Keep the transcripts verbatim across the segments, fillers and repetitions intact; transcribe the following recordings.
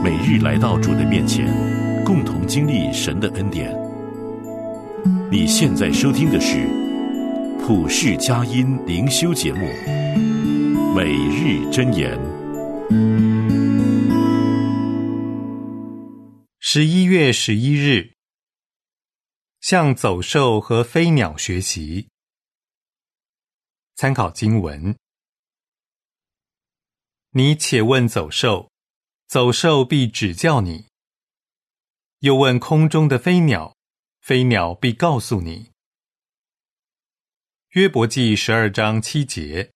每日来到主的面前，共同经历神的恩典。你现在收听的是普世佳音灵修节目，每日箴言。 十一月十一日，向走兽和飞鸟学习。参考经文：你且问走兽，走兽必指教你；又问空中的飞鸟，飞鸟必告诉你。约伯记十二章七节。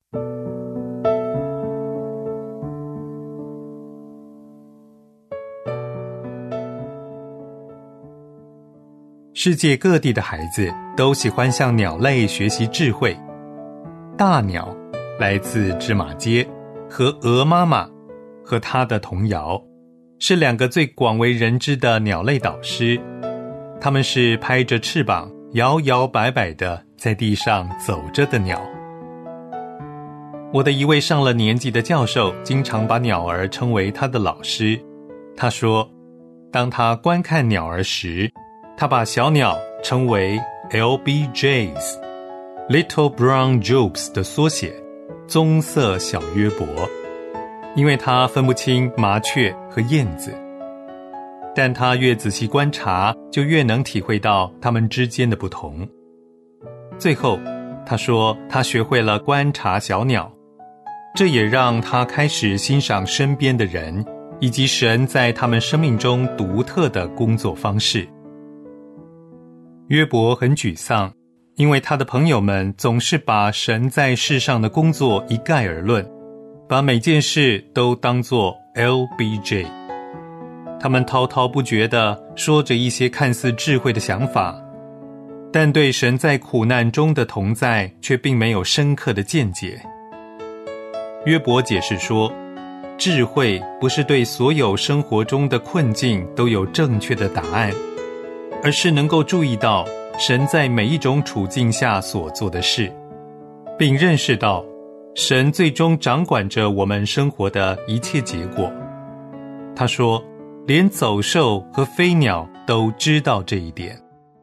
世界各地的孩子都喜欢向鸟类学习智慧。大鸟来自芝麻街，和鹅妈妈和她的童谣是两个最广为人知的鸟类导师。他们是拍着翅膀摇摇摆摆地在地上走着的鸟。我的一位上了年纪的教授经常把鸟儿称为他的老师。他说，当他观看鸟儿时，他把小鸟称为 L B Js Little Brown Jobs 的缩写，棕色小约伯，因为他分不清麻雀和燕子。但他越仔细观察，就越能体会到它们之间的不同。最后，他说他学会了观察小鸟，这也让他开始欣赏身边的人，以及神在他们生命中独特的工作方式。约伯很沮丧，因为他的朋友们总是把神在世上的工作一概而论，把每件事都当作 L B J。 他们滔滔不绝地说着一些看似智慧的想法，但对神在苦难中的同在却并没有深刻的见解。约伯解释说，智慧不是对所有生活中的困境都有正确的答案，而是能够注意到神在每一种处境下所做的事，并认识到神最终掌管着我们生活的一切结果。他说，连走兽和飞鸟都知道这一点。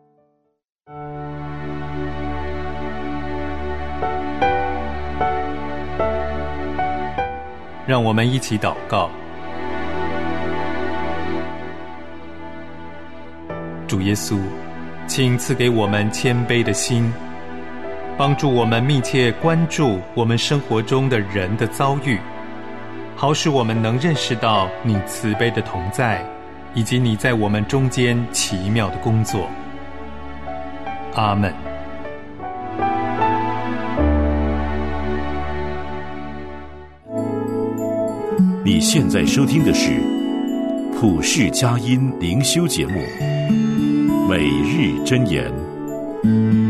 让我们一起祷告。主耶稣，请赐给我们谦卑的心，帮助我们密切关注我们生活中的人的遭遇，好使我们能认识到你慈悲的同在，以及你在我们中间奇妙的工作。阿们。 你现在收听的是普世佳音灵修节目，每日箴言。